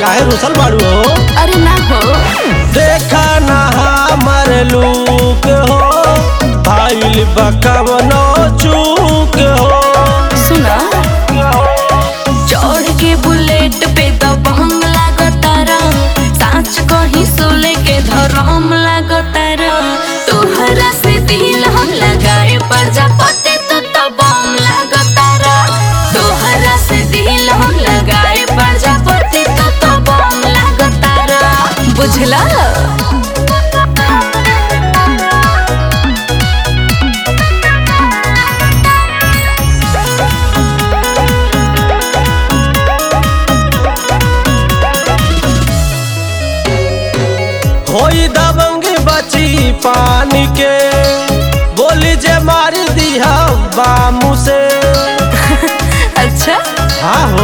काहे रुसल बाड़ू हो? अरे ना हो। देखा ना हमर लूक हो, भाईल बकवनो चूक हो। सुना चढ़ के बुलेट पे दबंग लागतारा, साँच कहीं सोले के धरम लागतारा। तोहरा से दिल हम लगाए प्रजापति तो बम लागतारा। तोहरा से दिल हम लगाए प्रजापति तो बम लागतारा। बुझला? होई दबंग बची पानी के, बोली जे मार दिया बामू से। अच्छा हाँ हो।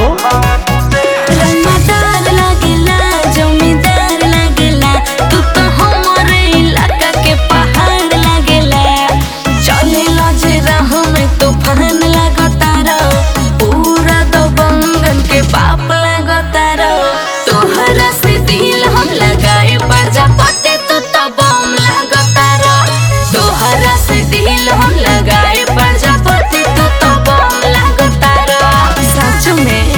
रंगदार लागेला, जमींदार लागेला, तू तो हमारे इलाका के पहाड़ लागेला। चलेला जे राह में तूफान लागतारा, पूरा दबंगन के बाप लागतारा। तोहरा से दिल हम लगाए प्रजापति तो बम लागतारा। तोहरा से दिल हम लगाए प्रजापति तो बम लागतारा। सच में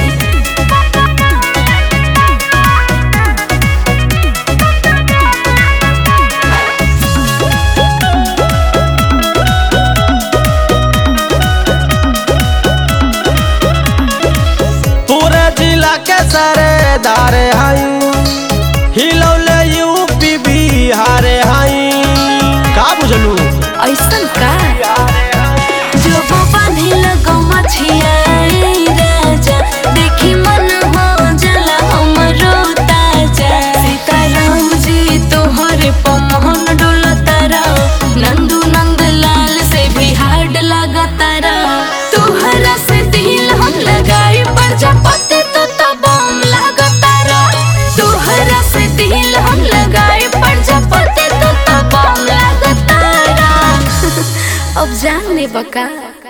पूरे जिला के सरेदार हई, हिलौले यूपी बिहार हई। का बुझलू? ऐसन का जो बांधी लगो मछिया राजा, देखी मन हो जला हमरो ताजा। सीताराम जी तोहरे पमहन डोलतारा, नंदू नंद लाल से भी हार्ड लागतारा। तोहरा से दिल हम लगाए प्रजापति तो बम लागतारा। तोहरा से दिल हम लगाए प्रजापति तो बम लागतारा। अब जान ले बका।